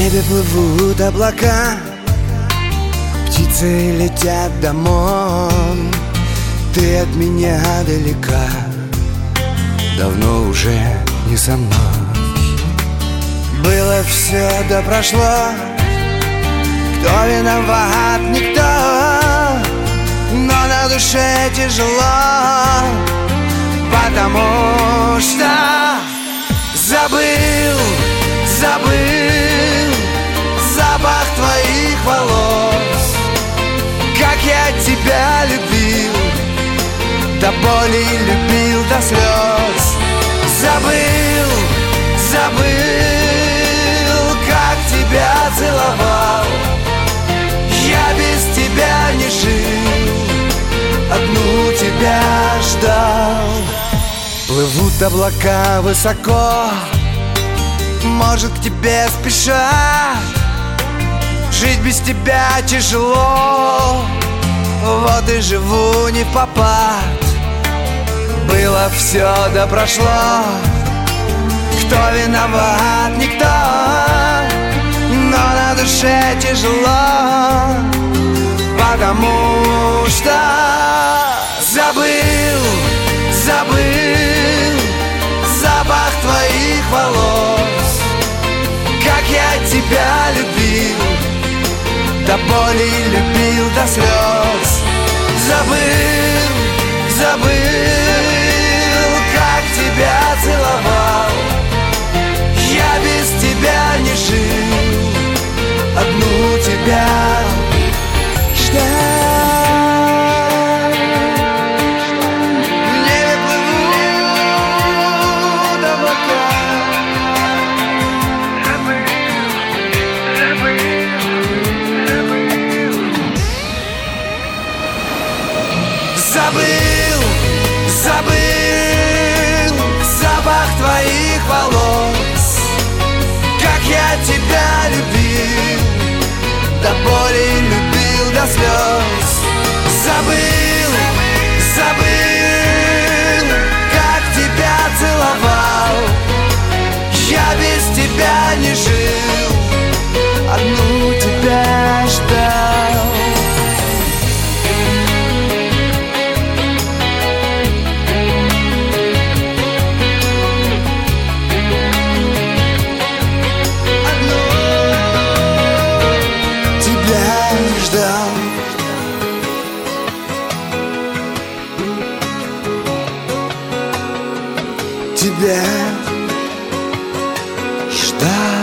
небе плывут облака, птицы летят домой. Ты от меня далека, давно уже не со мной. Было все да прошло, кто виноват, никто. Но на душе тяжело, потому что забыл запах твоих волос. Как я тебя любил, до боли любил, до слез. Забыл, как тебя целовал. Я без тебя не жил, одну тебя ждал. Плывут облака высоко, может, к тебе спешат. Жить без тебя тяжело, вот и живу не впопад. Было все да прошло, кто виноват, никто. Но на душе тяжело, потому что забыл запах твоих волос. Как я тебя любил, до боли любил, до слез. Забыл, как тебя целовал. Я без тебя не жил, одну тебя ждал. Забыл запах твоих волос. Как я тебя любил, до боли любил, до слез. Забыл, как тебя целовал. Я без тебя не жил, одну тебя ждал. Тебя ждал.